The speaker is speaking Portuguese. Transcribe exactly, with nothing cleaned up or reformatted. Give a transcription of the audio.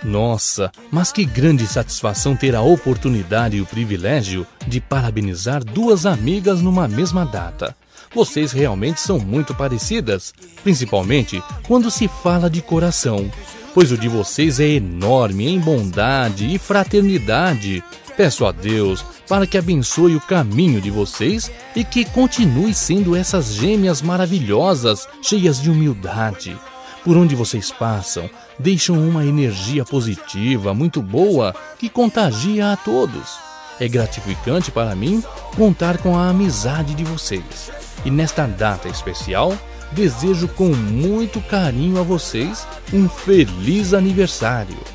Nossa, mas que grande satisfação ter a oportunidade e o privilégio de parabenizar duas amigas numa mesma data. Vocês realmente são muito parecidas, principalmente quando se fala de coração, pois o de vocês é enorme em bondade e fraternidade. Peço a Deus para que abençoe o caminho de vocês e que continue sendo essas gêmeas maravilhosas, cheias de humildade. Por onde vocês passam, deixam uma energia positiva, muito boa, que contagia a todos. É gratificante para mim contar com a amizade de vocês. E nesta data especial, desejo com muito carinho a vocês um feliz aniversário.